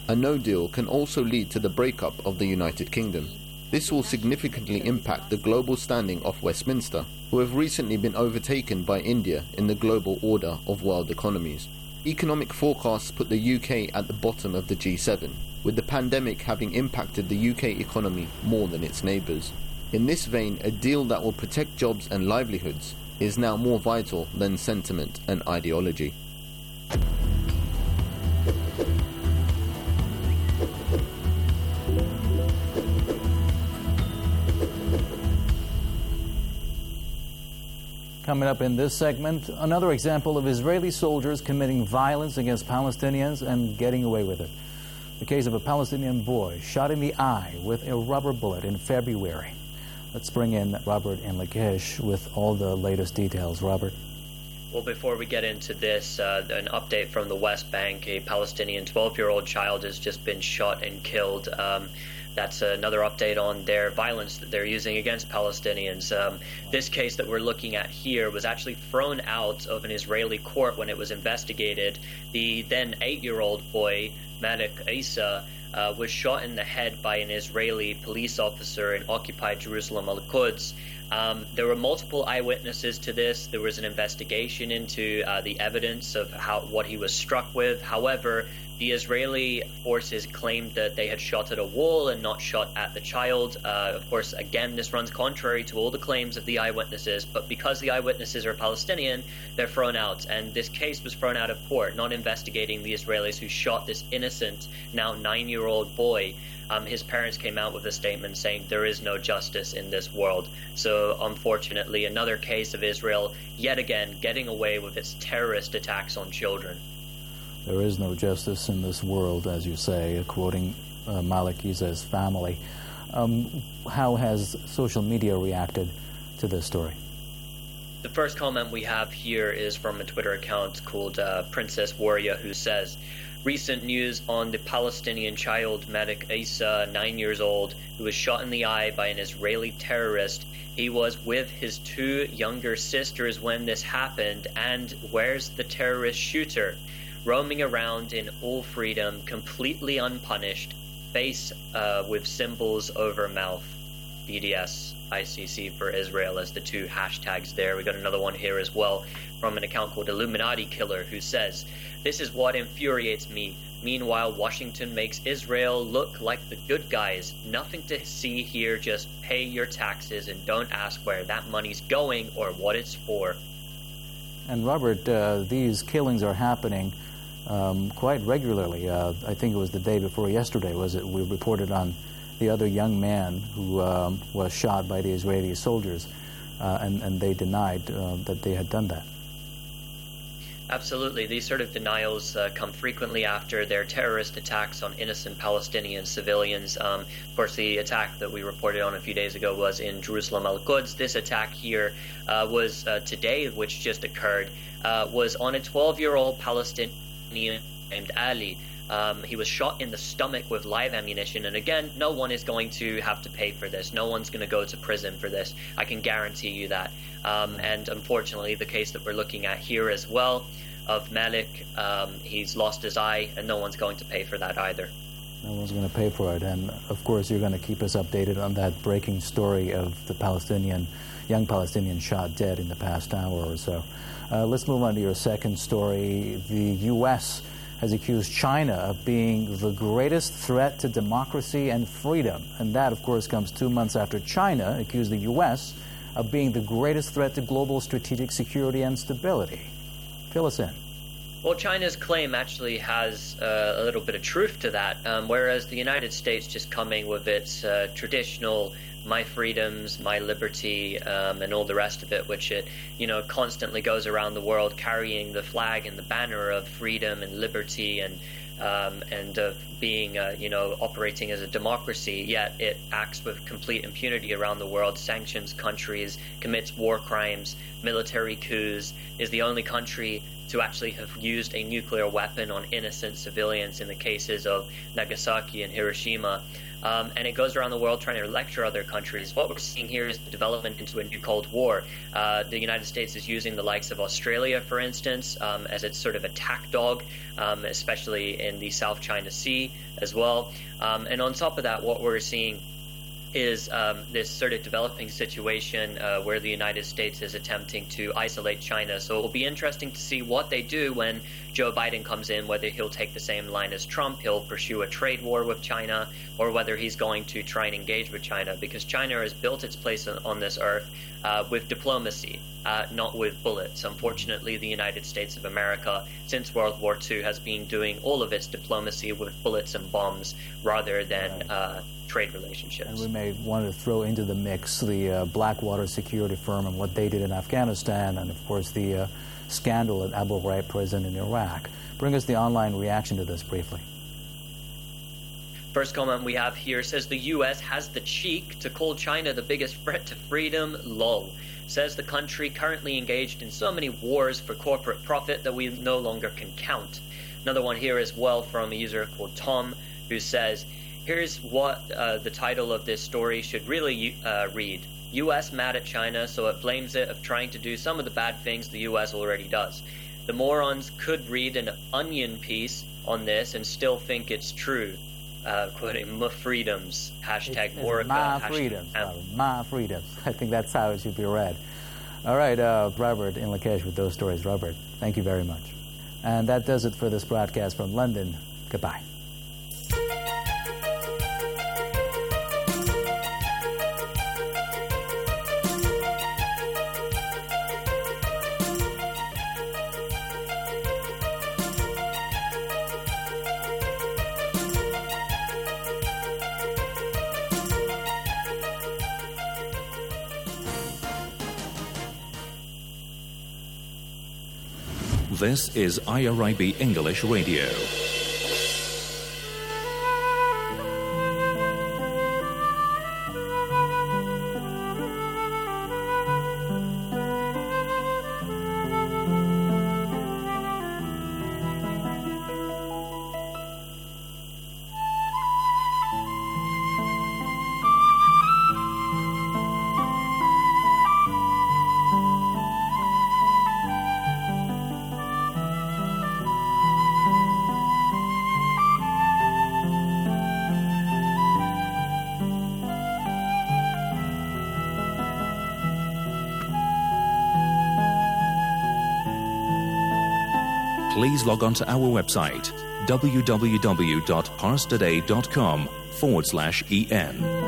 A no deal can also lead to the breakup of the United Kingdom. This will significantly impact the global standing of Westminster, who have recently been overtaken by India in the global order of world economies. Economic forecasts put the UK at the bottom of the G7, with the pandemic having impacted the UK economy more than its neighbours. In this vein, a deal that will protect jobs and livelihoods is now more vital than sentiment and ideology. Coming up in this segment, another example of Israeli soldiers committing violence against Palestinians and getting away with it. The case of a Palestinian boy shot in the eye with a rubber bullet in February. Let's bring in Robert in Lakesh with all the latest details. Robert. Well, before we get into this, an update from the West Bank. A Palestinian 12-year-old child has just been shot and killed. That's another update on their violence that they're using against Palestinians. This case that we're looking at here was actually thrown out of an Israeli court when it was investigated. The then 8-year-old boy, Malik Isa, was shot in the head by an Israeli police officer in occupied Jerusalem al-Quds. There were multiple eyewitnesses to this. There was an investigation into the evidence of what he was struck with. However, the Israeli forces claimed that they had shot at a wall and not shot at the child. Of course, again, this runs contrary to all the claims of the eyewitnesses, but because the eyewitnesses are Palestinian, they're thrown out. And this case was thrown out of court, not investigating the Israelis who shot this innocent, now 9-year-old boy. His parents came out with a statement saying there is no justice in this world. So unfortunately, another case of Israel, yet again, getting away with its terrorist attacks on children. There is no justice in this world, as you say, quoting Malik Isa's family. How has social media reacted to this story? The first comment we have here is from a Twitter account called Princess Warrior, who says, recent news on the Palestinian child Malik Isa, 9 years old, who was shot in the eye by an Israeli terrorist. He was with his 2 younger sisters when this happened, and where's the terrorist shooter? Roaming around in all freedom, completely unpunished, face with symbols over mouth. BDS, ICC for Israel as the 2 hashtags there. We got another one here as well from an account called Illuminati Killer, who says, this is what infuriates me. Meanwhile, Washington makes Israel look like the good guys. Nothing to see here, just pay your taxes and don't ask where that money's going or what it's for. And Robert, these killings are happening quite regularly. I think it was the day before yesterday, was it? We reported on the other young man who was shot by the Israeli soldiers, and they denied that they had done that. Absolutely. These sort of denials come frequently after their terrorist attacks on innocent Palestinian civilians. Of course, the attack that we reported on a few days ago was in Jerusalem al-Quds. This attack here was today, which just occurred, was on a 12-year-old Palestinian named Ali. He was shot in the stomach with live ammunition, and again, no one is going to have to pay for this. No one's going to go to prison for this. I can guarantee you that. And unfortunately, the case that we're looking at here as well of Malik, he's lost his eye, and no one's going to pay for that either. No one's going to pay for it, and of course, you're going to keep us updated on that breaking story of the young Palestinian shot dead in the past hour or so. Let's move on to your second story. The U.S. has accused China of being the greatest threat to democracy and freedom. And that, of course, comes 2 months after China accused the U.S. of being the greatest threat to global strategic security and stability. Fill us in. Well, China's claim actually has a little bit of truth to that, whereas the United States just coming with its traditional my freedoms, my liberty, and all the rest of it, which it, constantly goes around the world carrying the flag and the banner of freedom and liberty and being, operating as a democracy, yet it acts with complete impunity around the world, sanctions countries, commits war crimes, military coups, is the only country to actually have used a nuclear weapon on innocent civilians in the cases of Nagasaki and Hiroshima. And it goes around the world trying to lecture other countries. What we're seeing here is the development into a new Cold War. The United States is using the likes of Australia, for instance, as its sort of attack dog, especially in the South China Sea as well. And on top of that, what we're seeing is this sort of developing situation where the United States is attempting to isolate China. So it will be interesting to see what they do when Joe Biden comes in, whether he'll take the same line as Trump, he'll pursue a trade war with China, or whether he's going to try and engage with China, because China has built its place on this earth with diplomacy, not with bullets. Unfortunately, the United States of America, since World War II, has been doing all of its diplomacy with bullets and bombs rather than trade relationships. And we may want to throw into the mix the Blackwater security firm and what they did in Afghanistan, and of course the scandal at Abu Ghraib prison in Iraq. Bring us the online reaction to this briefly. First comment we have here says the U.S. has the cheek to call China the biggest threat to freedom, lol. Says the country currently engaged in so many wars for corporate profit that we no longer can count. Another one here as well from a user called Tom, who says, here's what the title of this story should really read. U.S. mad at China, so it blames it of trying to do some of the bad things the U.S. already does. The morons could read an Onion piece on this and still think it's true. Quoting my freedoms, hashtag Morica. My freedoms, my freedoms. I think that's how it should be read. All right, Robert in Lakesh with those stories. Robert, thank you very much. And that does it for this broadcast from London. Goodbye. This is IRIB English Radio. Please log on to our website, www.parstoday.com/en.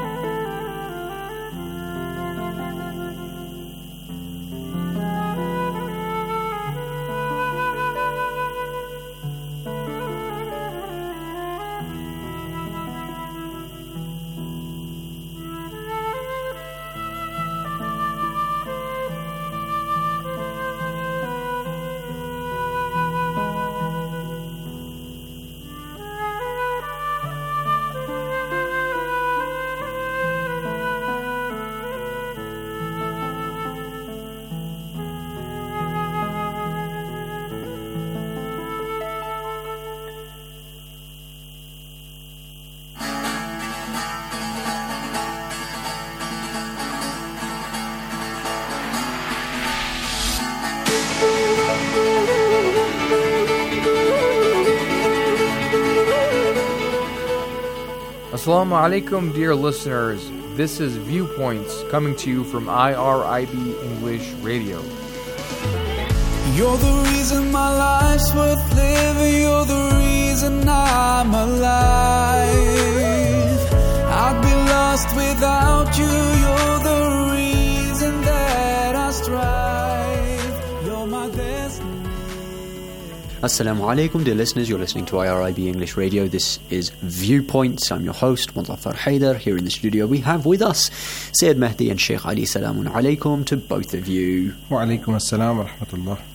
Assalamu alaikum, dear listeners. This is Viewpoints coming to you from IRIB English Radio. You're the reason my life's worth living. You're the reason I'm alive. I'd be lost without you. You're the reason that I strive. You're my destiny. Assalamu alaikum, dear listeners. You're listening to IRIB English Radio. This is Viewpoints. I'm your host, Muzaffar Haider. Here in the studio we have with us Sayyid Mahdi and Sheikh Ali. Salamun alaikum to both of you. Wa alaikum assalam wa rahmatullah.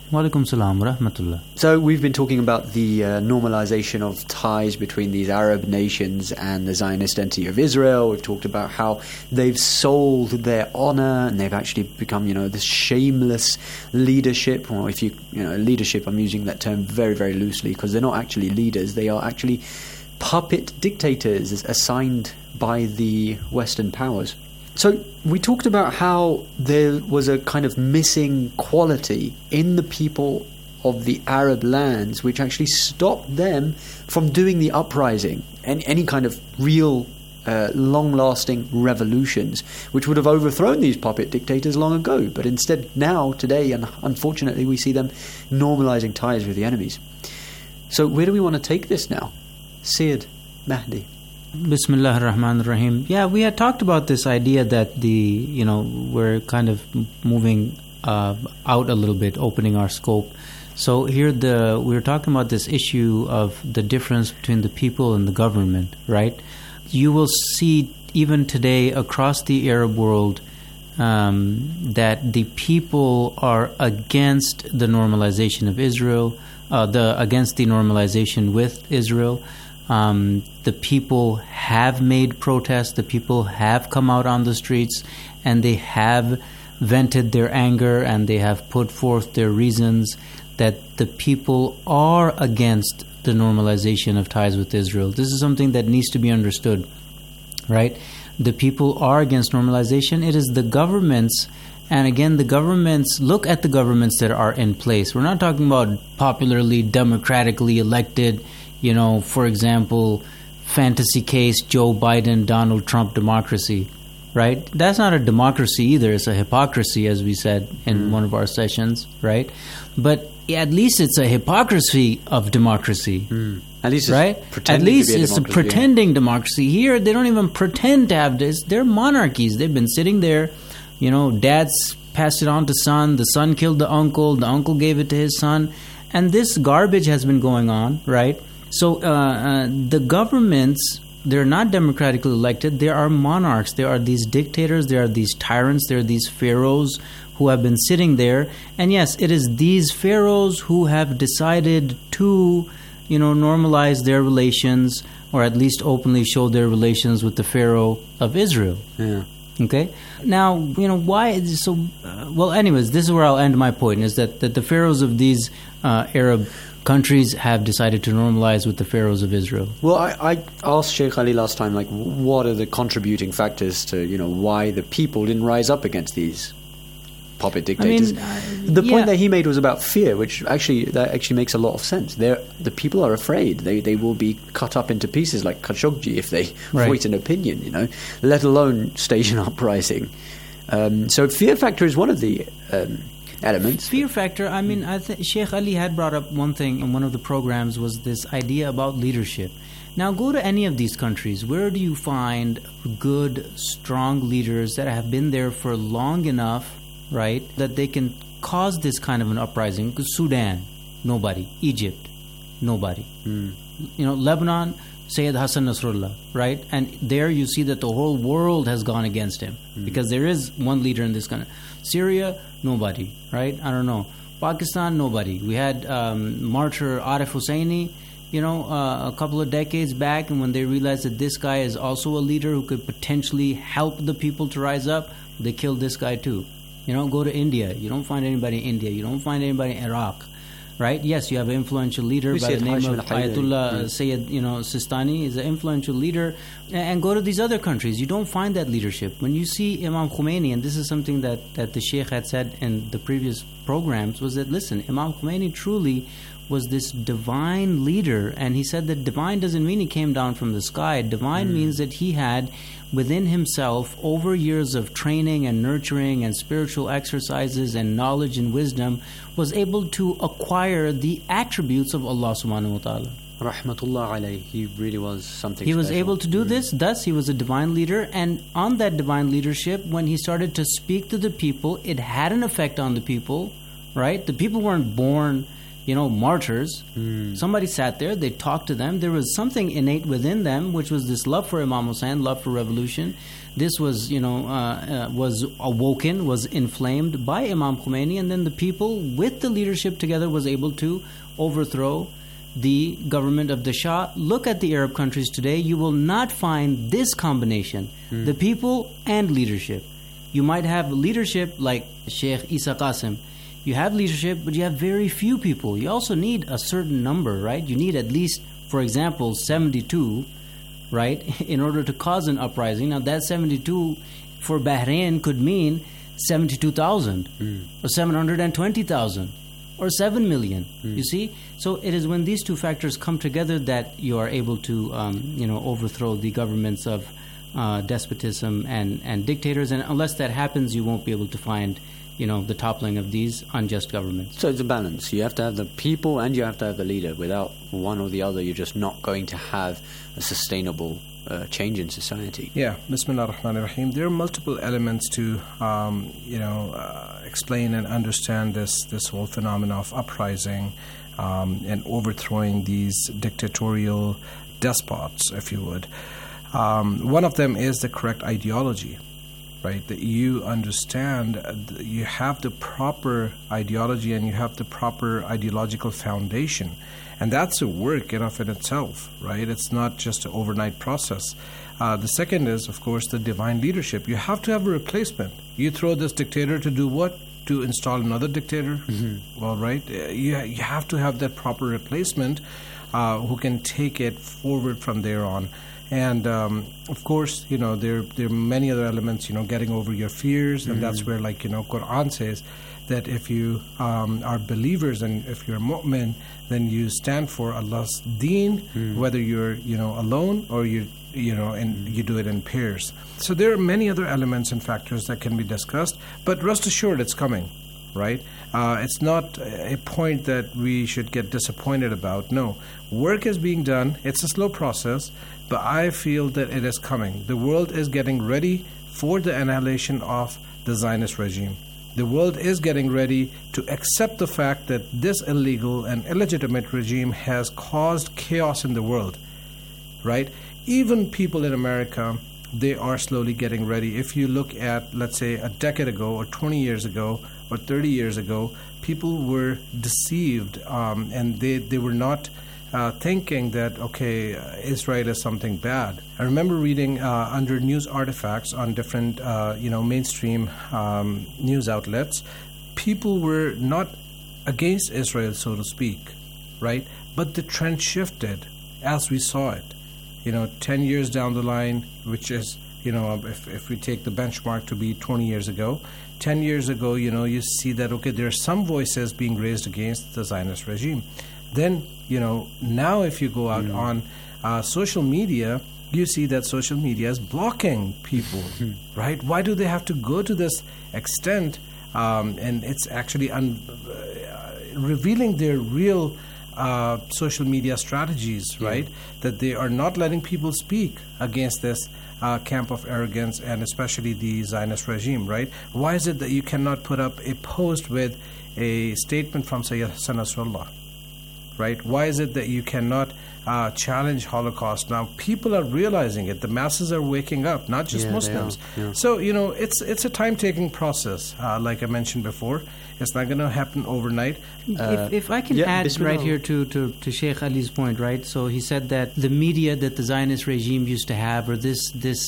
Wa alaikum salam wa rahmatullah. So we've been talking about the normalization of ties between these Arab nations and the Zionist entity of Israel. We've talked about how they've sold their honor and they've actually become, this shameless leadership. Or if leadership, I'm using that term very, very loosely because they're not actually leaders. They are actually puppet dictators assigned by the Western powers. So we talked about how there was a kind of missing quality in the people of the Arab lands which actually stopped them from doing the uprising and any kind of real long-lasting revolutions which would have overthrown these puppet dictators long ago. But instead now, today, and unfortunately we see them normalizing ties with the enemies. So where do we want to take this now? Syed Mahdi. Bismillah ar-Rahman ar-Rahim. Yeah, we had talked about this idea that we're kind of moving out a little bit, opening our scope. So here we're talking about this issue of the difference between the people and the government, right? You will see even today across the Arab world that the people are against the normalization of Israel, against the normalization with Israel. The people have made protests, the people have come out on the streets, and they have vented their anger and they have put forth their reasons that the people are against the normalization of ties with Israel. This is something that needs to be understood, right? The people are against normalization. It is the governments, and again, look at the governments that are in place. We're not talking about popularly, democratically elected, for example, fantasy case, Joe Biden, Donald Trump democracy, right? That's not a democracy either. It's a hypocrisy, as we said in one of our sessions, right? But at least it's a hypocrisy of democracy. At least it's a pretending democracy. Here, they don't even pretend to have this. They're monarchies. They've been sitting there. Dad's passed it on to son. The son killed the uncle gave it to his son. And this garbage has been going on, right? So the governments, they're not democratically elected. There are monarchs. There are these dictators. There are these tyrants. There are these pharaohs who have been sitting there. And yes, it is these pharaohs who have decided to, normalize their relations, or at least openly show their relations with the Pharaoh of Israel. Yeah. Okay? Now, why? So, anyways, this is where I'll end my point, is that the pharaohs of these Arab countries have decided to normalize with the pharaohs of Israel. Well, I asked Sheikh Ali last time, what are the contributing factors to, why the people didn't rise up against these puppet dictators? The point that he made was about fear, which actually makes a lot of sense. The people are afraid. They will be cut up into pieces like Khashoggi if they voice an opinion, let alone stage an uprising. So fear factor is one of the elements. Fear factor, I think Sheikh Ali had brought up one thing in one of the programs, was this idea about leadership. Now go to any of these countries. Where do you find good, strong leaders that have been there for long enough, right, that they can cause this kind of an uprising? Sudan, nobody. Egypt, nobody. Lebanon, Sayyid Hassan Nasrallah, right? And there you see that the whole world has gone against him because there is one leader in this country. Syria, nobody, right? I don't know. Pakistan, nobody. We had martyr Arif Husseini, a couple of decades back, and when they realized that this guy is also a leader who could potentially help the people to rise up, they killed this guy too. Go to India. You don't find anybody in India. You don't find anybody in Iraq, right? Yes, you have an influential leader by the name of Ayatollah Sayyid, Sistani is an influential leader. And go to these other countries. You don't find that leadership. When you see Imam Khomeini, and this is something that the Sheikh had said in the previous programs, was that, listen, Imam Khomeini truly was this divine leader, and he said that divine doesn't mean he came down from the sky. Divine means that he had within himself, over years of training and nurturing and spiritual exercises and knowledge and wisdom, was able to acquire the attributes of Allah subhanahu wa ta'ala. Rahmatullah alayhi. He really was something He was special. able to do this, thus he was a divine leader, and on that divine leadership, when he started to speak to the people, it had an effect on the people, right? The people weren't born martyrs. Somebody sat there, they talked to them. There was something innate within them, which was this love for Imam Hussein, love for revolution. This was, was awoken, was inflamed by Imam Khomeini, and then the people with the leadership together was able to overthrow the government of the Shah. Look at the Arab countries today. You will not find this combination, the people and leadership. You might have leadership like Sheikh Isa Qasim. You have leadership, but you have very few people. You also need a certain number, right? You need at least, for example, 72, right, in order to cause an uprising. Now, that 72 for Bahrain could mean 72,000 or 720,000 or 7 million, you see? So it is when these two factors come together that you are able to, overthrow the governments of despotism and dictators. And unless that happens, you won't be able to find the toppling of these unjust governments. So it's a balance. You have to have the people and you have to have the leader. Without one or the other, you're just not going to have a sustainable change in society. Yeah, Bismillah ar-Rahman ar-Rahim. There are multiple elements to, explain and understand this whole phenomenon of uprising and overthrowing these dictatorial despots, if you would. One of them is the correct ideology. Right, that you understand, you have the proper ideology and you have the proper ideological foundation, and that's a work in of itself. Right, it's not just an overnight process. The second is, of course, the divine leadership. You have to have a replacement. You throw this dictator to do what? To install another dictator? Well, right, you have to have that proper replacement who can take it forward from there on. And of course, there are many other elements. Getting over your fears, and that's where, Quran says that if you are believers and if you're a mu'min, then you stand for Allah's deen, whether you're alone or and you do it in pairs. So there are many other elements and factors that can be discussed, but rest assured, it's coming. Right? It's not a point that we should get disappointed about. No. Work is being done. It's a slow process, but I feel that it is coming. The world is getting ready for the annihilation of the Zionist regime. The world is getting ready to accept the fact that this illegal and illegitimate regime has caused chaos in the world. Right? Even people in America, they are slowly getting ready. If you look at, let's say, a decade ago or 20 years ago, or 30 years ago, people were deceived and they were not thinking that, Israel is something bad. I remember reading under news artifacts on different, mainstream news outlets, people were not against Israel, so to speak, right? But the trend shifted as we saw it. 10 years down the line, which is, if we take the benchmark to be 20 years ago, 10 years ago, you see that, there are some voices being raised against the Zionist regime. Then, now if you go out on social media, you see that social media is blocking people, right? Why do they have to go to this extent? And it's actually revealing their real social media strategies, right? That they are not letting people speak against this camp of arrogance and especially the Zionist regime, right? Why is it that you cannot put up a post with a statement from Sayyid Hassan Nasrallah, right? Why is it that you cannot challenge Holocaust? Now people are realizing it. The masses are waking up, not just Muslims. So, it's a time-taking process, like I mentioned before. It's not going to happen overnight. If I can add right here to Sheikh Ali's point, right? So he said that the media that the Zionist regime used to have, or this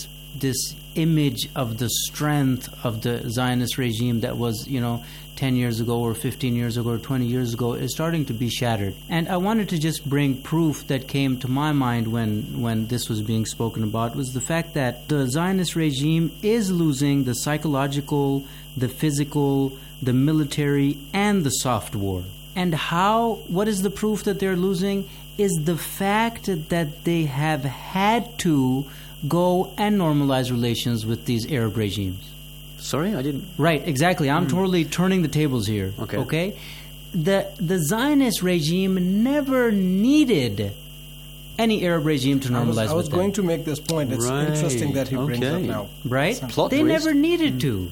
image of the strength of the Zionist regime that was, 10 years ago or 15 years ago or 20 years ago, is starting to be shattered. And I wanted to just bring proof that came to my mind when this was being spoken about, was the fact that the Zionist regime is losing the psychological, the physical, the military, and the soft war. And what is the proof that they're losing? Is the fact that they have had to go and normalize relations with these Arab regimes. Sorry, I didn't... Right, exactly. I'm totally turning the tables here. Okay? The Zionist regime never needed any Arab regime to normalize with them. I was going to make this point. It's interesting that he brings up now. Right? They never needed to.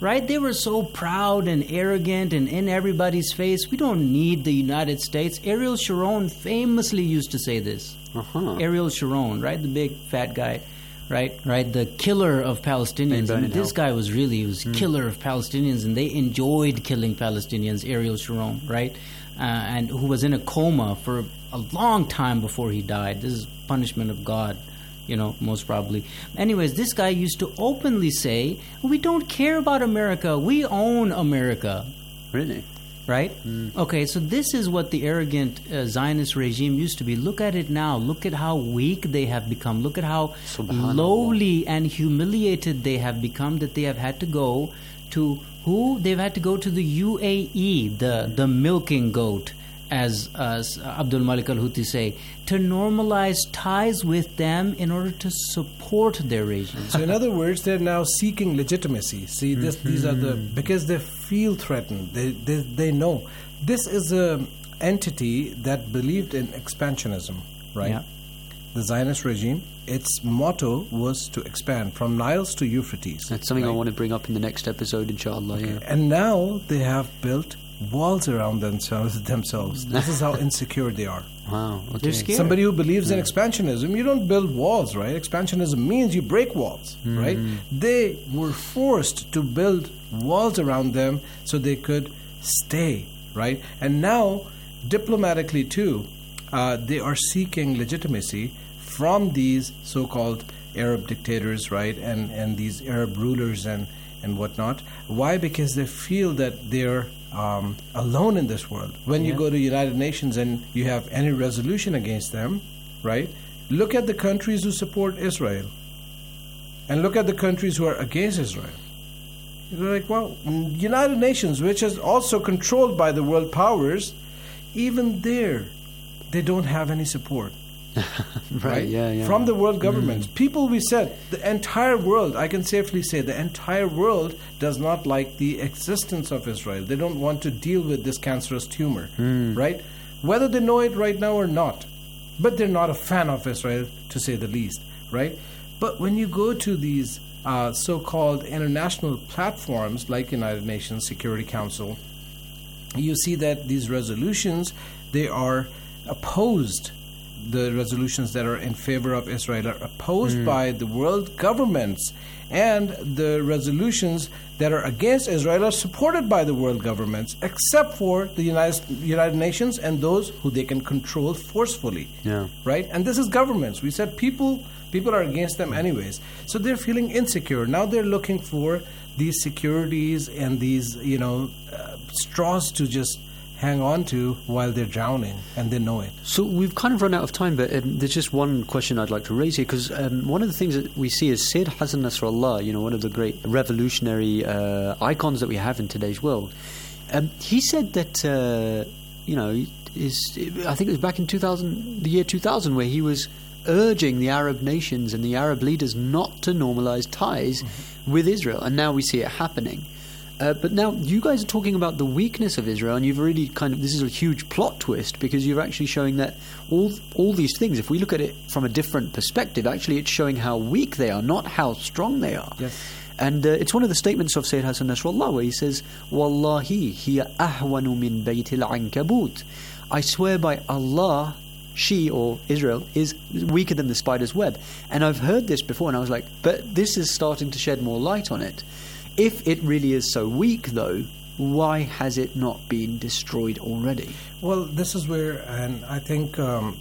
right? They were so proud and arrogant and in everybody's face. We don't need the United States. Ariel Sharon famously used to say this. Ariel Sharon, right? The big fat guy, right? The killer of Palestinians. And this guy was killer of Palestinians, and they enjoyed killing Palestinians, Ariel Sharon, right? And who was in a coma for a long time before he died. This is punishment of God, most probably. Anyways, this guy used to openly say, we don't care about America. We own America. Really? Right? Okay, so this is what the arrogant Zionist regime used to be. Look at it now. Look at how weak they have become. Look at how lowly and humiliated they have become, that they have had to go to who? They've had to go to the UAE, the milking goat, as Abdul Malik al-Houthi say, to normalize ties with them in order to support their regime. So in other words, they're now seeking legitimacy. See, these are because they feel threatened. They know. This is an entity that believed in expansionism, right? Yeah. The Zionist regime, its motto was to expand from Niles to Euphrates. That's something I want to bring up in the next episode, inshallah. Okay. Yeah. And now they have built walls around themselves. This is how insecure they are. Wow. Okay. They're scared. Somebody who believes in expansionism, you don't build walls, right? Expansionism means you break walls, right? They were forced to build walls around them so they could stay, right? And now, diplomatically too, they are seeking legitimacy from these so-called Arab dictators, right? And these Arab rulers and whatnot. Why? Because they feel that they're alone in this world. When you go to United Nations and you have any resolution against them, right? Look at the countries who support Israel and look at the countries who are against Israel. You're like, well, United Nations, which is also controlled by the world powers, even there, they don't have any support. Right? Yeah. From the world governments. People, we said, the entire world, I can safely say, the entire world does not like the existence of Israel. They don't want to deal with this cancerous tumor, right? Whether they know it right now or not. But they're not a fan of Israel, to say the least, right? But when you go to these so-called international platforms like United Nations Security Council, you see that these resolutions, they are opposed. The resolutions that are in favor of Israel are opposed by the world governments, and the resolutions that are against Israel are supported by the world governments, except for the United Nations and those who they can control forcefully. Yeah. Right? And this is governments. We said people are against them anyways. So they're feeling insecure. Now they're looking for these securities and these, straws to just hang on to while they're drowning, and they know it. So we've kind of run out of time, but there's just one question I'd like to raise here, because one of the things that we see is Sayyid Hassan Nasrallah, one of the great revolutionary icons that we have in today's world. He said that, I think it was back in the year 2000, where he was urging the Arab nations and the Arab leaders not to normalize ties with Israel, and now we see it happening. But now you guys are talking about the weakness of Israel, and you've already this is a huge plot twist, because you're actually showing that all these things, if we look at it from a different perspective, actually it's showing how weak they are, not how strong they are. Yes. And it's one of the statements of Sayyid Hassan Nasrallah, where he says, Wallahi hiya ahwanu min baytil ankabut. I swear by Allah, she, or Israel, is weaker than the spider's web. And I've heard this before, and I was like, but this is starting to shed more light on it. If it really is so weak, though, why has it not been destroyed already? Well, this is where, and I think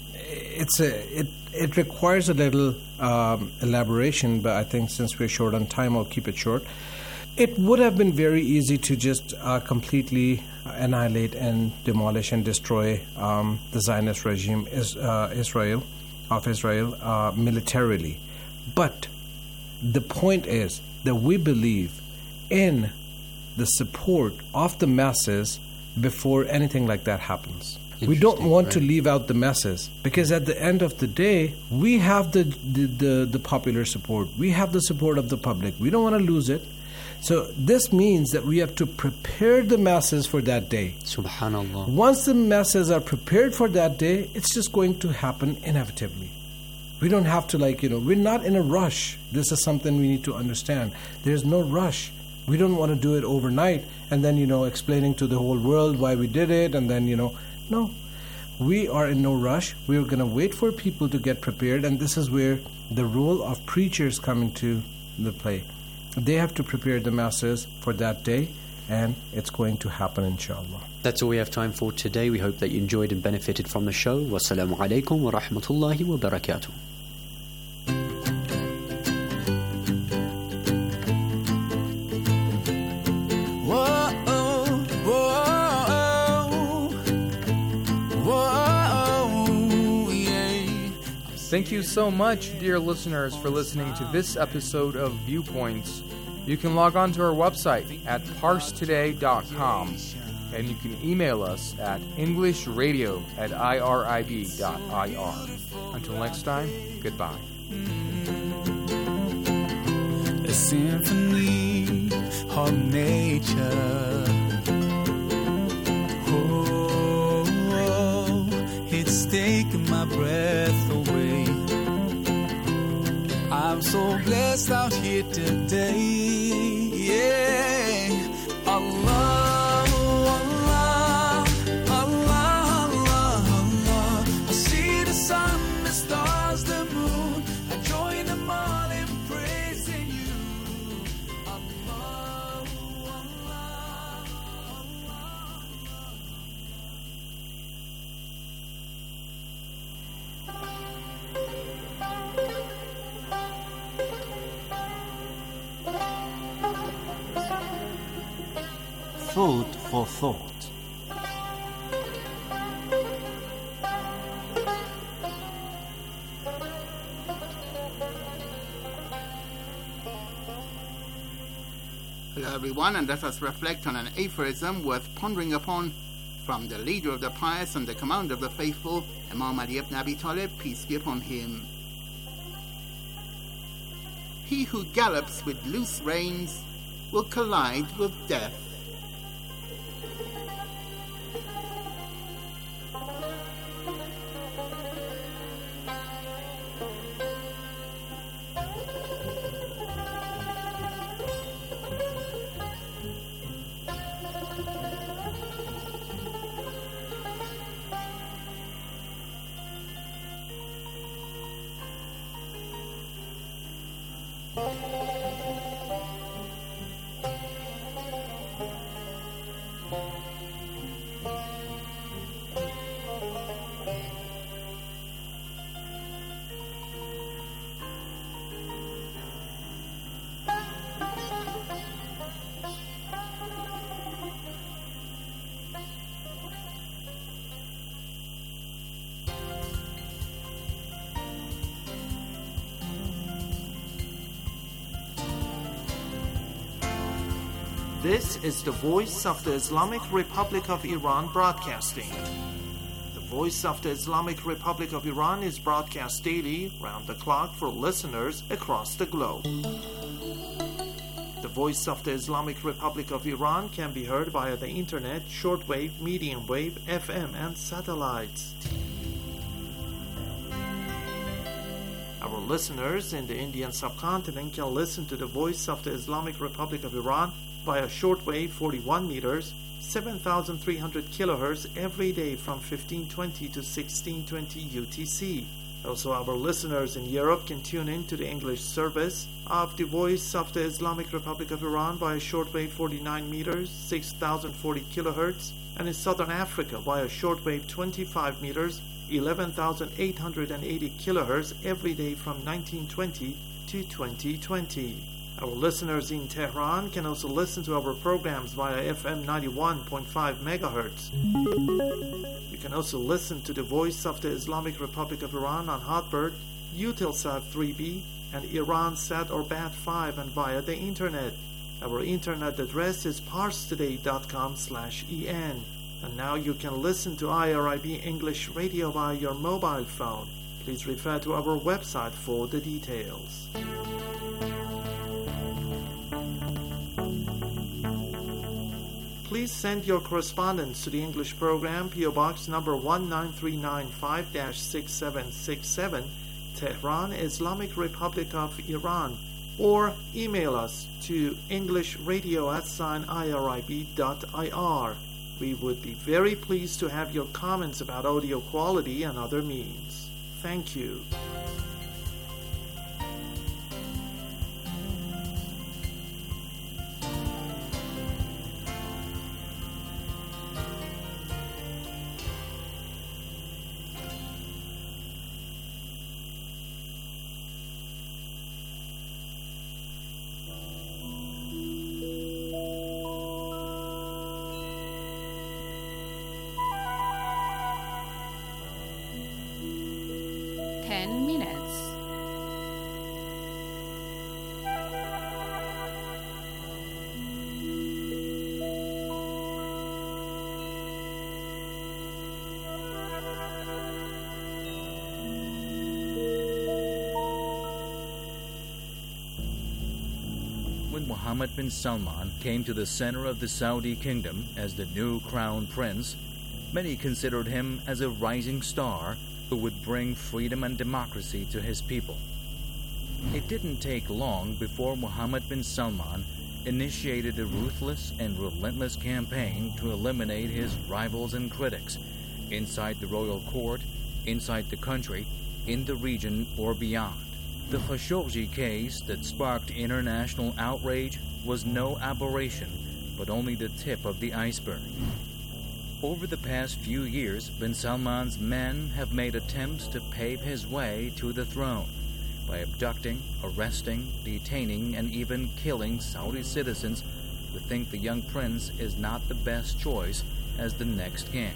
it requires a little elaboration, but I think since we're short on time, I'll keep it short. It would have been very easy to just completely annihilate and demolish and destroy the Zionist regime, Israel militarily. But the point is that we believe in the support of the masses before anything like that happens. We don't want to leave out the masses, because at the end of the day, we have the popular support. We have the support of the public. We don't want to lose it. So this means that we have to prepare the masses for that day. Subhanallah. Once the masses are prepared for that day, it's just going to happen inevitably. We don't have to we're not in a rush. This is something we need to understand. There's no rush. We don't want to do it overnight and then, explaining to the whole world why we did it and then, no. We are in no rush. We're going to wait for people to get prepared, and this is where the role of preachers come into the play. They have to prepare the masses for that day, and it's going to happen, inshallah. That's all we have time for today. We hope that you enjoyed and benefited from the show. Wassalamu alaikum wa rahmatullahi wa barakatuh. Thank you so much, dear listeners, for listening to this episode of Viewpoints. You can log on to our website at parsetoday.com, and you can email us at englishradio@irib.ir. Until next time, goodbye. A symphony of nature. Oh, it's taken my breath away. I'm so blessed out here today. Yeah, Allah, Allah, Allah, Allah, Allah. I see the sun, the stars, the moon. I join them all in praising you. Allah, Allah, Food for thought. Hello everyone, and let us reflect on an aphorism worth pondering upon from the leader of the pious and the commander of the faithful, Imam Ali ibn Abi Talib, peace be upon him. He who gallops with loose reins will collide with death. This is the Voice of the Islamic Republic of Iran broadcasting. The Voice of the Islamic Republic of Iran is broadcast daily, round the clock, for listeners across the globe. The Voice of the Islamic Republic of Iran can be heard via the internet, shortwave, medium wave, FM, and satellites. Our listeners in the Indian subcontinent can listen to the Voice of the Islamic Republic of Iran via shortwave 41 meters, 7,300 kilohertz every day from 1520 to 1620 UTC. Also, our listeners in Europe can tune in to the English service of the Voice of the Islamic Republic of Iran via shortwave 49 meters, 6,040 kilohertz, and in Southern Africa via shortwave 25 meters, 11,880 kilohertz every day from 1920 to 2020. Our listeners in Tehran can also listen to our programs via FM 91.5 MHz. You can also listen to the Voice of the Islamic Republic of Iran on Hotbird, Eutelsat 3B, and Iransat or Bat5, and via the internet. Our internet address is parstoday.com/en. And now you can listen to IRIB English Radio via your mobile phone. Please refer to our website for the details. Please send your correspondence to the English program, PO Box number 19395-6767, Tehran, Islamic Republic of Iran, or email us to englishradio@irib.ir. We would be very pleased to have your comments about audio quality and other means. Thank you. When Mohammed bin Salman came to the center of the Saudi kingdom as the new crown prince, many considered him as a rising star who would bring freedom and democracy to his people. It didn't take long before Mohammed bin Salman initiated a ruthless and relentless campaign to eliminate his rivals and critics inside the royal court, inside the country, in the region, or beyond. The Khashoggi case that sparked international outrage was no aberration, but only the tip of the iceberg. Over the past few years, bin Salman's men have made attempts to pave his way to the throne by abducting, arresting, detaining, and even killing Saudi citizens who think the young prince is not the best choice as the next king.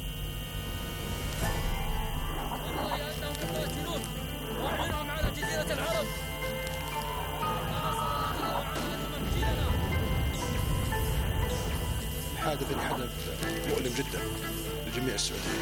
الحادث حدث مؤلم جدا لجميع السعوديين.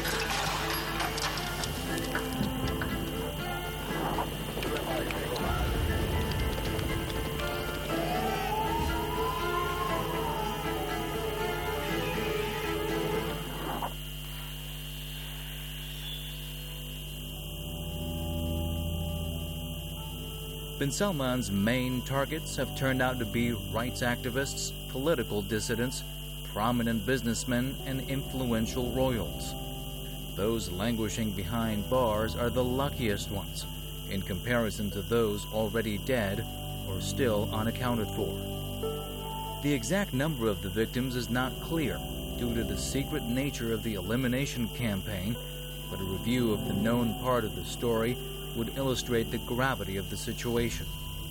Bin Salman's main targets have turned out to be rights activists, political dissidents, prominent businessmen, and influential royals. Those languishing behind bars are the luckiest ones, in comparison to those already dead or still unaccounted for. The exact number of the victims is not clear due to the secret nature of the elimination campaign, but a review of the known part of the story would illustrate the gravity of the situation.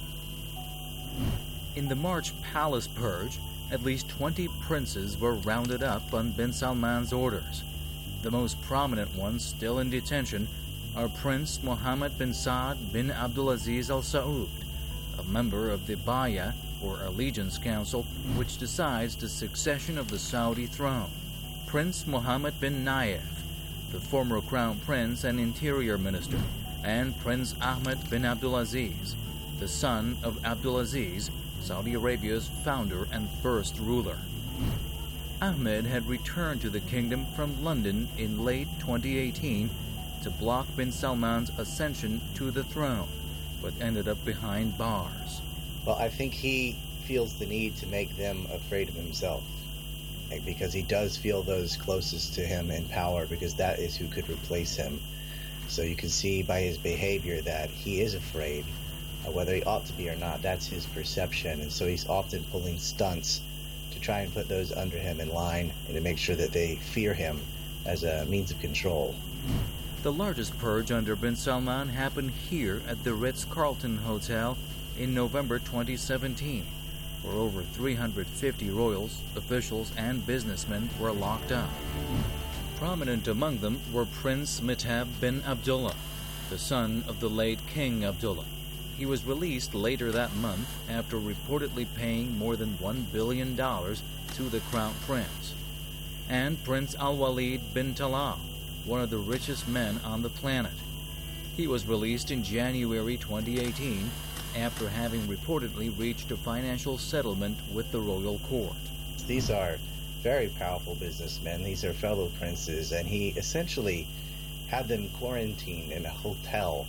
In the March Palace Purge, at least 20 princes were rounded up on bin Salman's orders. The most prominent ones still in detention are Prince Mohammed bin Saad bin Abdulaziz Al Saud, a member of the Baya, or Allegiance Council, which decides the succession of the Saudi throne, Prince Mohammed bin Nayef, the former Crown Prince and Interior Minister, and Prince Ahmed bin Abdulaziz, the son of Abdulaziz, Saudi Arabia's founder and first ruler. Ahmed had returned to the kingdom from London in late 2018 to block bin Salman's ascension to the throne, but ended up behind bars. Well, I think he feels the need to make them afraid of himself, because he does feel those closest to him in power, because that is who could replace him. So you can see by his behavior that he is afraid. Whether he ought to be or not, that's his perception. And so he's often pulling stunts to try and put those under him in line and to make sure that they fear him as a means of control. The largest purge under bin Salman happened here at the Ritz-Carlton Hotel in November 2017, where over 350 royals, officials, and businessmen were locked up. Prominent among them were Prince Mihtab bin Abdullah, the son of the late King Abdullah. He was released later that month after reportedly paying more than $1 billion to the Crown Prince. And Prince Al-Walid bin Talal, one of the richest men on the planet. He was released in January 2018 after having reportedly reached a financial settlement with the royal court. These are very powerful businessmen. These are fellow princes, and he essentially had them quarantined in a hotel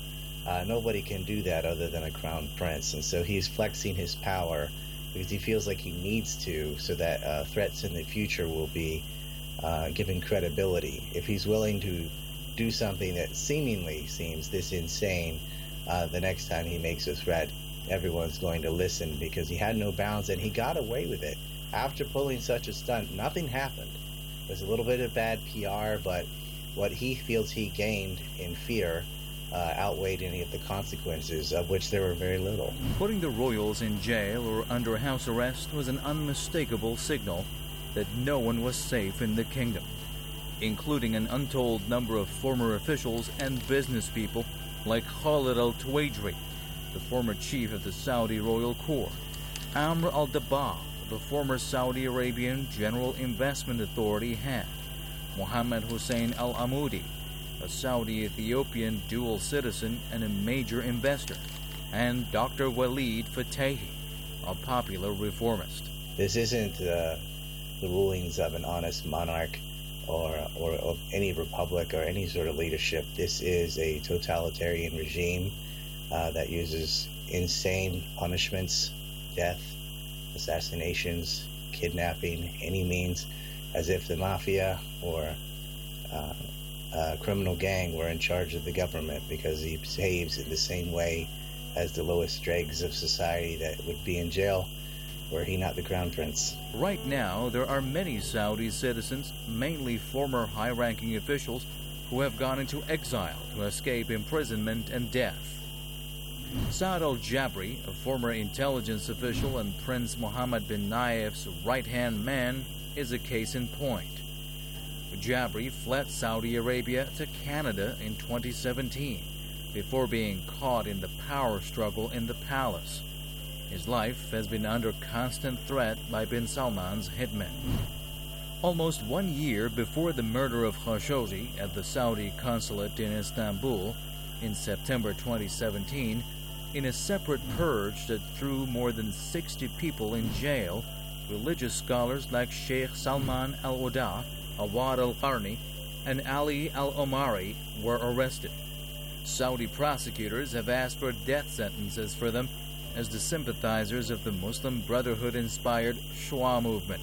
Nobody can do that other than a crown prince, and so he's flexing his power because he feels like he needs to, so that threats in the future will be given credibility. If he's willing to do something that seemingly seems this insane, the next time he makes a threat, everyone's going to listen, because he had no bounds and he got away with it. After pulling such a stunt, nothing happened. It was a little bit of bad PR, but what he feels he gained in fear outweighed any of the consequences, of which there were very little. Putting the royals in jail or under house arrest was an unmistakable signal that no one was safe in the kingdom, including an untold number of former officials and business people like Khalid al-Tuwaijri, the former chief of the Saudi royal court, Amr al-Dabab, the former Saudi Arabian General Investment Authority head, Mohammed Hussein al-Amoudi, a Saudi-Ethiopian dual citizen and a major investor, and Dr. Walid Fatahi, a popular reformist. This isn't the rulings of an honest monarch or of any republic or any sort of leadership. This is a totalitarian regime that uses insane punishments, death, assassinations, kidnapping, any means, as if the mafia or a criminal gang were in charge of the government, because he behaves in the same way as the lowest dregs of society that would be in jail were he not the crown prince. Right now, there are many Saudi citizens, mainly former high-ranking officials, who have gone into exile to escape imprisonment and death. Saad al-Jabri, a former intelligence official and Prince Mohammed bin Nayef's right-hand man, is a case in point. Jabri fled Saudi Arabia to Canada in 2017 before being caught in the power struggle in the palace. His life has been under constant threat by bin Salman's hitmen. Almost 1 year before the murder of Khashoggi at the Saudi consulate in Istanbul in September 2017, in a separate purge that threw more than 60 people in jail, religious scholars like Sheikh Salman al-Oda, Awad al-Qarni, and Ali al-Omari were arrested. Saudi prosecutors have asked for death sentences for them as the sympathizers of the Muslim Brotherhood-inspired Shura movement.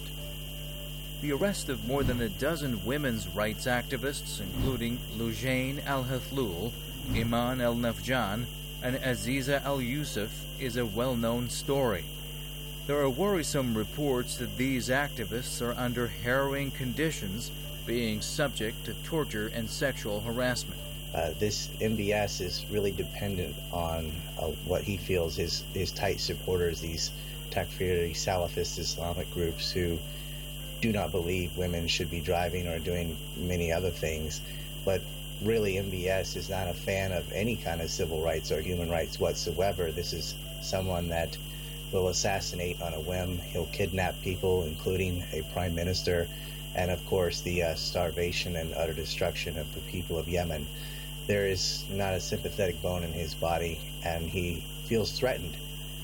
The arrest of more than a dozen women's rights activists, including Lujain al-Hathlul, Iman al-Nafjan, and Aziza al-Yusuf, is a well-known story. There are worrisome reports that these activists are under harrowing conditions, being subject to torture and sexual harassment. This MBS is really dependent on what he feels his tight supporters, these Takfiri Salafist Islamic groups who do not believe women should be driving or doing many other things. But really, MBS is not a fan of any kind of civil rights or human rights whatsoever. This is someone that will assassinate on a whim. He'll kidnap people, including a prime minister, and of course the starvation and utter destruction of the people of Yemen. There is not a sympathetic bone in his body, and he feels threatened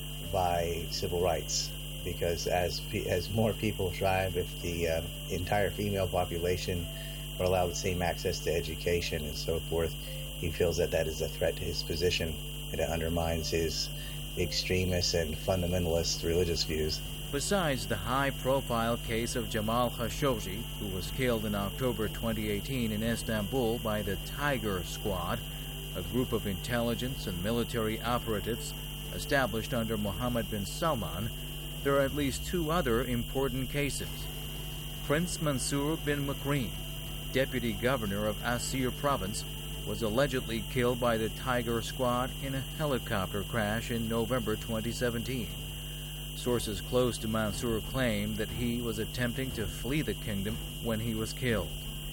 by civil rights, because as more people thrive, if the entire female population are allowed the same access to education and so forth, he feels that that is a threat to his position, and it undermines his extremist and fundamentalist religious views. Besides the high-profile case of Jamal Khashoggi, who was killed in October 2018 in Istanbul by the Tiger Squad, a group of intelligence and military operatives established under Mohammed bin Salman, there are at least two other important cases. Prince Mansour bin Makrim, deputy governor of Asir province, was allegedly killed by the Tiger Squad in a helicopter crash in November 2017. Sources close to Mansour claim that he was attempting to flee the kingdom when he was killed.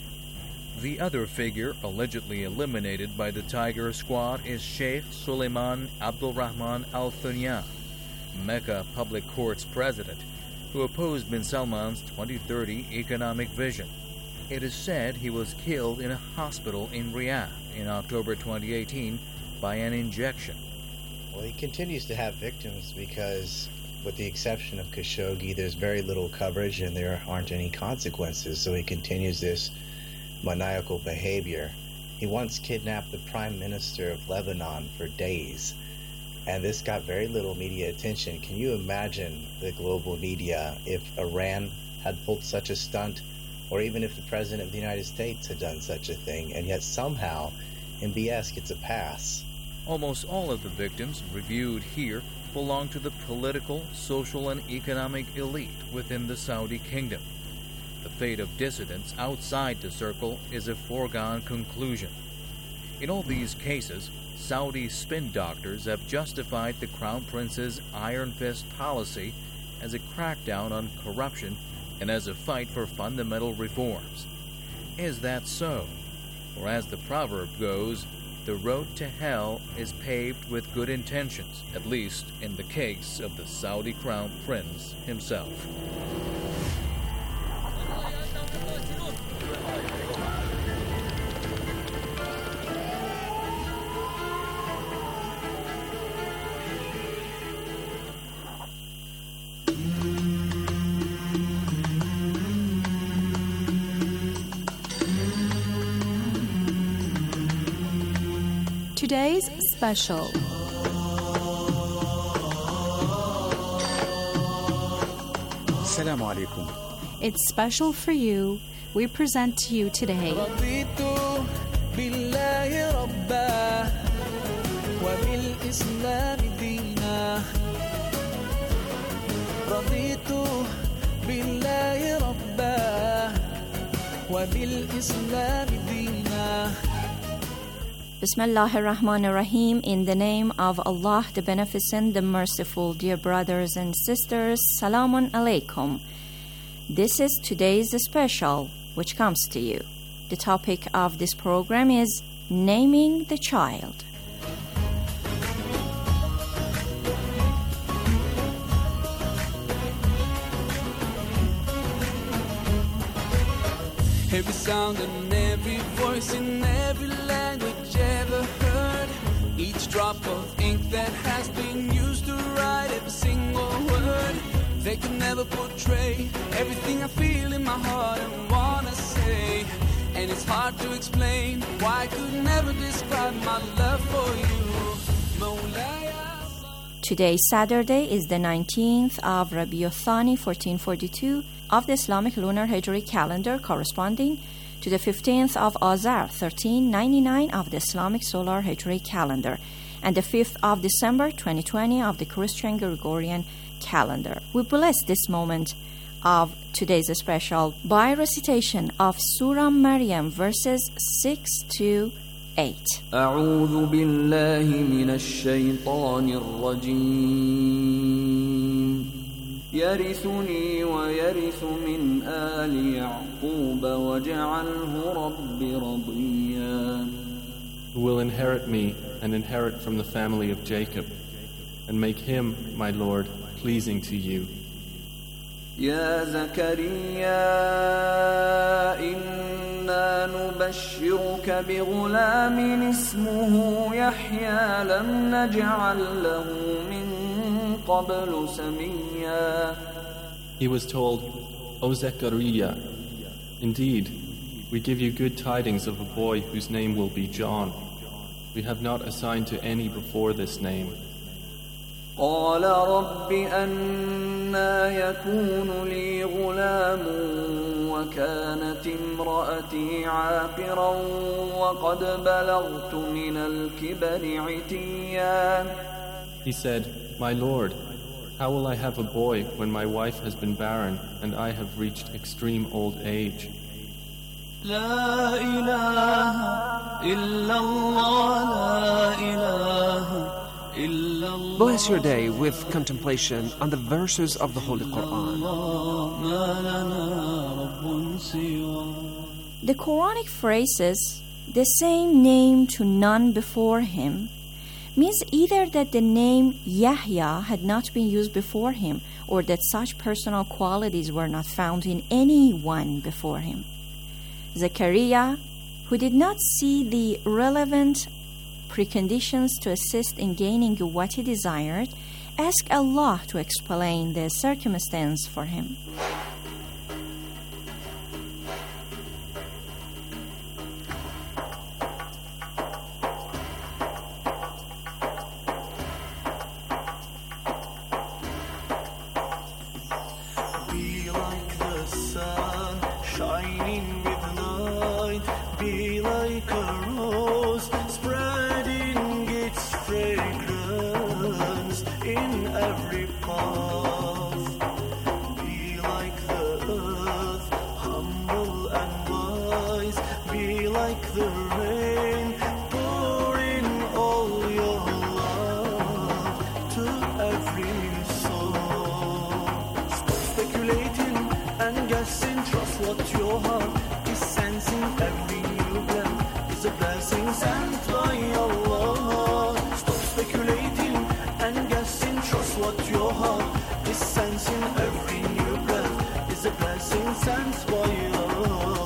The other figure allegedly eliminated by the Tiger Squad is Sheikh Suleiman Abdulrahman Al Thunyan, Mecca Public Court's president, who opposed bin Salman's 2030 economic vision. It is said he was killed in a hospital in Riyadh in October 2018 by an injection. Well, he continues to have victims because, with the exception of Khashoggi, there's very little coverage and there aren't any consequences. So he continues this maniacal behavior. He once kidnapped the Prime Minister of Lebanon for days, and this got very little media attention. Can you imagine the global media if Iran had pulled such a stunt, or even if the President of the United States had done such a thing, and yet somehow MBS gets a pass? Almost all of the victims reviewed here belong to the political, social, and economic elite within the Saudi kingdom. The fate of dissidents outside the circle is a foregone conclusion. In all these cases, Saudi spin doctors have justified the Crown Prince's iron fist policy as a crackdown on corruption and as a fight for fundamental reforms. Is that so? Or as the proverb goes, the road to hell is paved with good intentions, at least in the case of the Saudi Crown Prince himself. Today's special. Assalamu alaikum. It's special for you. We present to you today. Bismillahir Rahmanir Rahim. In the name of Allah, the Beneficent, the Merciful. Dear brothers and sisters, Salamun Alaikum. This is today's special, which comes to you. The topic of this program is naming the child. Every sound and every voice in every language ever heard. Each drop of ink that has been used to write every single word. They can never portray everything I feel in my heart and wanna say. And it's hard to explain why I could never describe my love for you. Mawlaya. Today, Saturday, is the 19th of Rabiul Thani, 1442, of the Islamic lunar Hijri calendar, corresponding to the 15th of Azar, 1399 of the Islamic solar Hijri calendar, and the 5th of December, 2020 of the Christian Gregorian calendar. We bless this moment of today's special by recitation of Surah Maryam, verses 6 to 8. أعوذ بالله من الشيطان الرجيم يرثني ويرث من آل يعقوب واجعله رب رضيا. Who will inherit me and inherit from the family of Jacob, and make him, my Lord, pleasing to you. يا زكريا إنا نبشرك بغلام اسمه يحيى لم نجعل له من قبل سميا. He was told, O Zechariah, indeed, we give you good tidings of a boy whose name will be John. We have not assigned to any before this name. قال رب أنى يكون لي غلام وكانت امرأتي عاقرا وقد بلغت من الكبر عتيا. He said, My Lord, how will I have a boy when my wife has been barren and I have reached extreme old age? لا إله إلا الله لا إله. Bless your day with contemplation on the verses of the Holy Quran. The Quranic phrases, the same name to none before him, means either that the name Yahya had not been used before him, or that such personal qualities were not found in anyone before him. Zechariah, who did not see the relevant preconditions to assist in gaining what he desired, asked Allah to explain the circumstance for him. every new song. Stop speculating and guessing, trust what your heart is sensing. Every new breath is a blessing sent by Allah. Stop speculating and guessing, trust what your heart is sensing. Every new breath is a blessing sent by Allah.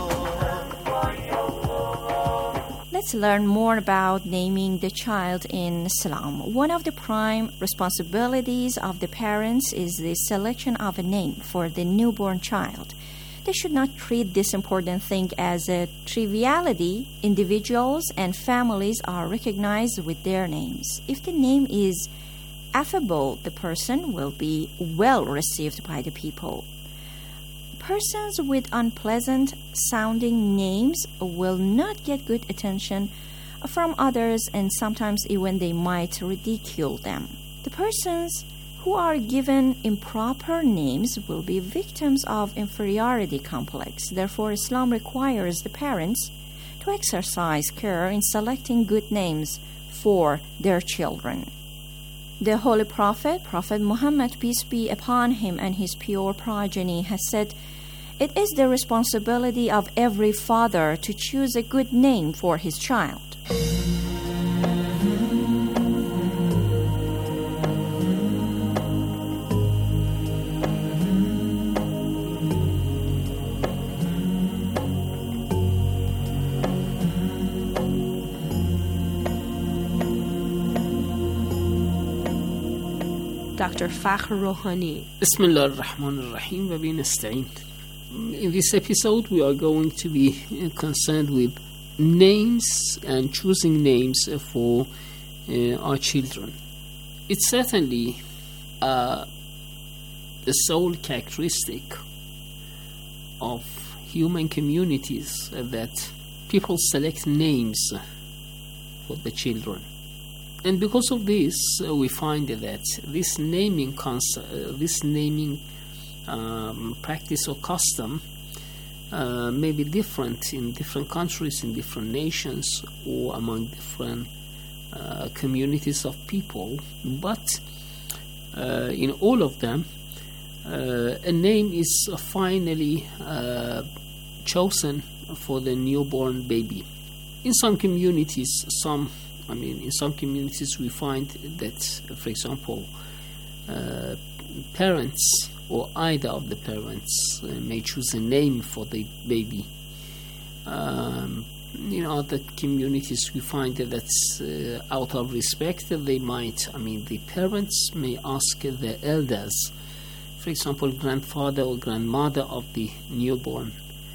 Let's learn more about naming the child in Islam. One of the prime responsibilities of the parents is the selection of a name for the newborn child. They should not treat this important thing as a triviality. Individuals and families are recognized with their names. If the name is affable, the person will be well received by the people. Persons with unpleasant sounding names will not get good attention from others, and sometimes even they might ridicule them. The persons who are given improper names will be victims of inferiority complex. Therefore, Islam requires the parents to exercise care in selecting good names for their children. The Holy Prophet Muhammad, peace be upon him, and his pure progeny, has said, "It is the responsibility of every father to choose a good name for his child." Dr. Fakhr Rouhani. Bismillah ar-Rahman ar-Rahim wa bihi nasta'in. In this episode, we are going to be concerned with names and choosing names for our children. It's certainly the sole characteristic of human communities that people select names for the children. And because of this, we find that this naming practice or custom may be different in different countries, in different nations, or among different communities of people. But in all of them, a name is finally chosen for the newborn baby. In some communities, in some communities we find that, for example, parents or either of the parents may choose a name for the baby. In other communities we find that out of respect the parents may ask the elders, for example, grandfather or grandmother of the newborn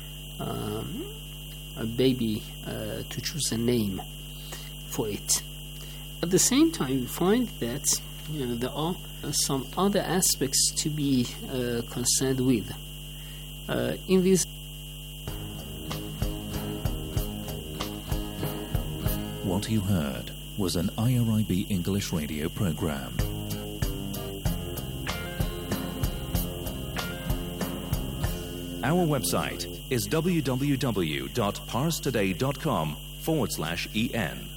baby, to choose a name for it. At the same time, we find that there are some other aspects to be concerned with. In this, what you heard was an IRIB English radio program. Our website is www.parstoday.com/en.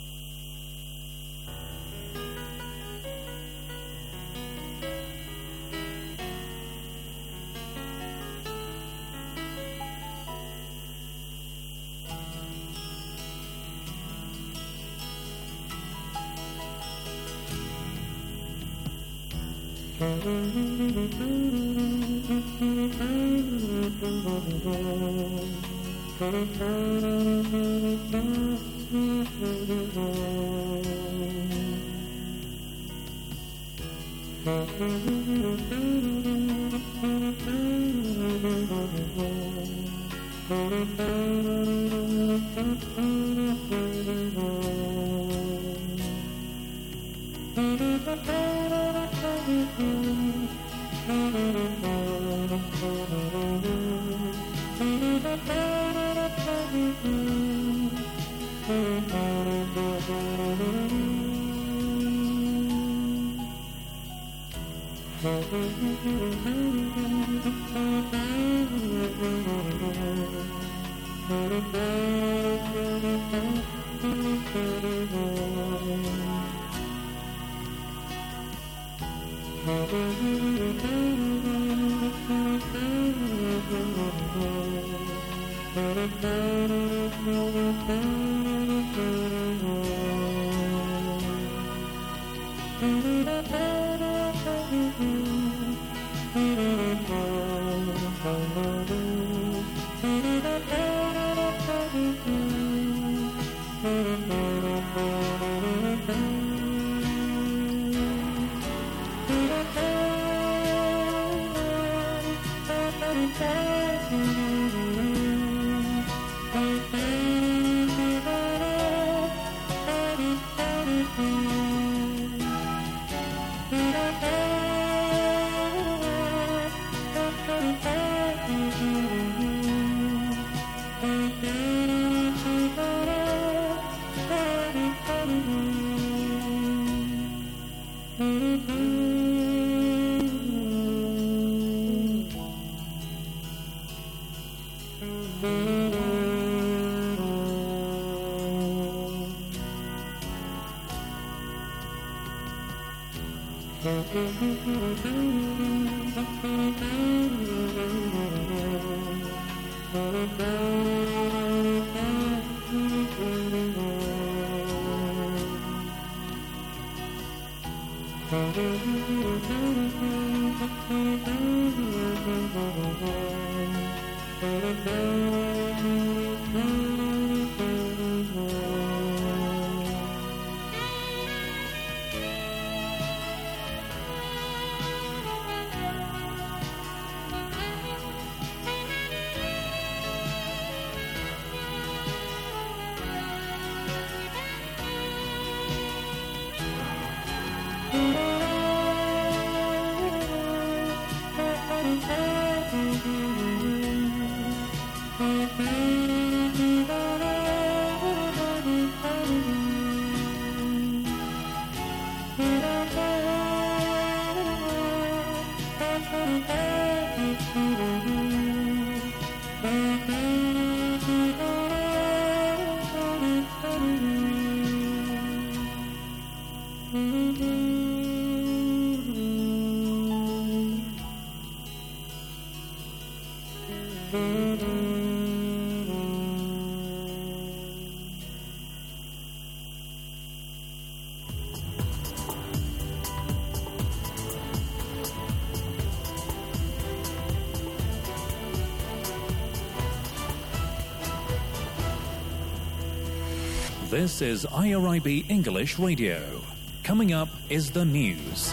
This is IRIB English Radio. Coming up is the news.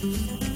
Thank you.